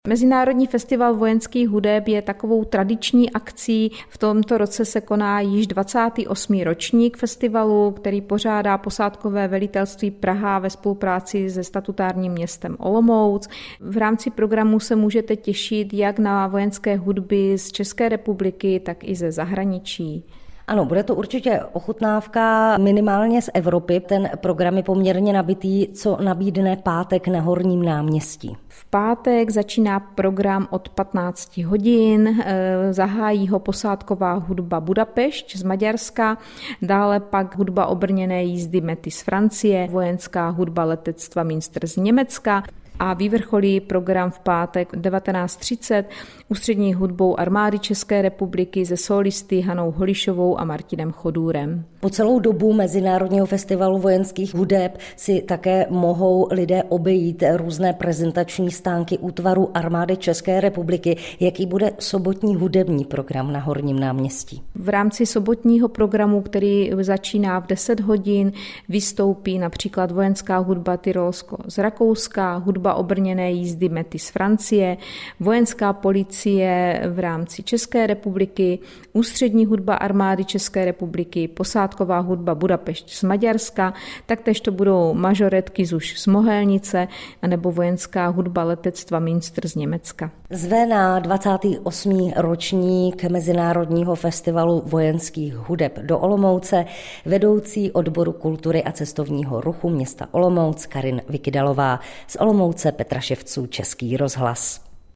Mezinárodní festival vojenských hudeb je takovou tradiční akcí. V tomto roce se koná již 28. ročník festivalu, který pořádá posádkové velitelství Praha ve spolupráci se statutárním městem Olomouc. V rámci programu se můžete těšit jak na vojenské hudby z České republiky, tak i ze zahraničí. Ano, bude to určitě ochutnávka minimálně z Evropy. Ten program je poměrně nabitý, co nabídne pátek na Horním náměstí. V pátek začíná program od 15 hodin, zahájí ho posádková hudba Budapešť z Maďarska, dále pak hudba obrněné jízdy Mety z Francie, vojenská hudba letectva Münster z Německa, a vyvrcholí program v pátek 19:30 ústřední hudbou Armády České republiky se solisty Hanou Holišovou a Martinem Chodůrem. Po celou dobu Mezinárodního festivalu vojenských hudeb si také mohou lidé obejít různé prezentační stánky útvaru Armády České republiky. Jaký bude sobotní hudební program na Horním náměstí? V rámci sobotního programu, který začíná v 10 hodin, vystoupí například vojenská hudba Tyrolsko z Rakouska, hudba obrněné jízdy Mety z Francie, vojenská policie v rámci České republiky, ústřední hudba Armády České republiky, posádková hudba Budapešť z Maďarska, taktéž to budou mažoretky z Mohelnice anebo vojenská hudba letectva Münster z Německa. Zve na 28. ročník Mezinárodního festivalu vojenských hudeb do Olomouce vedoucí odboru kultury a cestovního ruchu města Olomouc Karin Vykydalová, z Olomouce Petra Ševců, Český rozhlas.